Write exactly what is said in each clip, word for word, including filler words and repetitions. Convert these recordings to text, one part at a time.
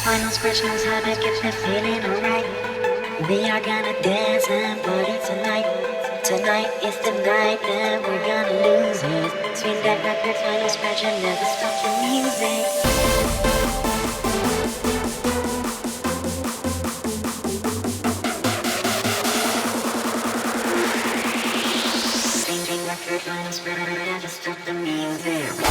Final scratch knows how to get the feeling alright. We are gonna dance and party tonight. Tonight is the night that we're gonna lose it. Swing that record, final scratch and never stop the music. Swing that record, final scratch and never stop the music.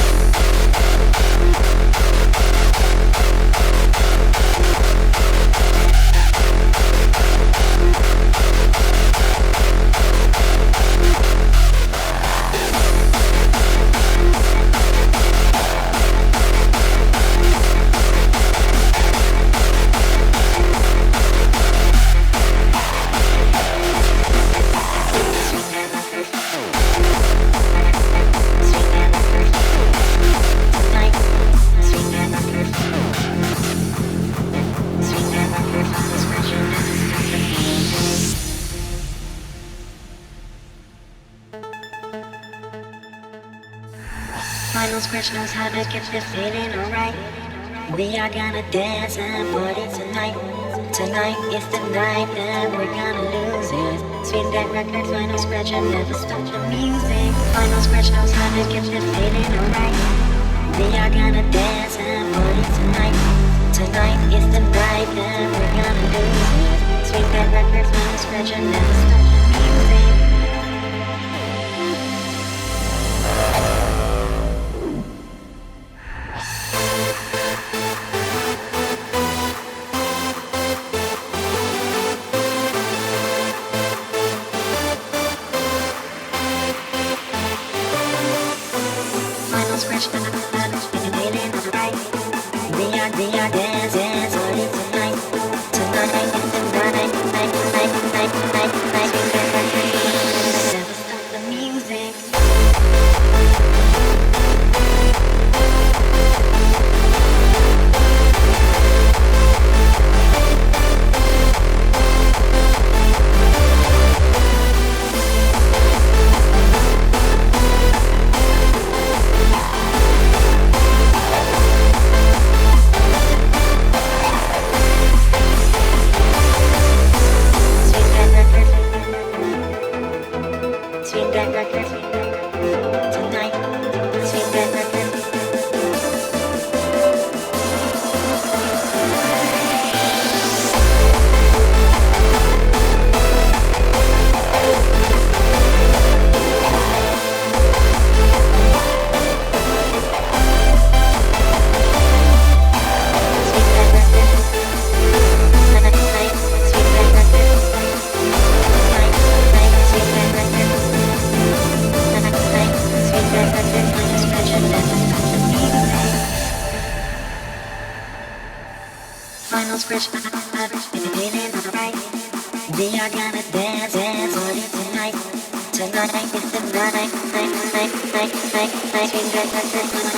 Final scratch knows how to get the feeling alright. We are gonna dance and party tonight. Tonight is the night that we're gonna lose it. Swing that record, final scratch and never stop the music. Final scratch knows how to get the feeling alright. We are gonna dance and party tonight. Tonight is the night that we're gonna lose it. Swing that record, final scratch and never stop the music. Final scratch, feeling alright. We are gonna dance and party tonight. Tonight is the night, night, night, night, night, night. Swing that record.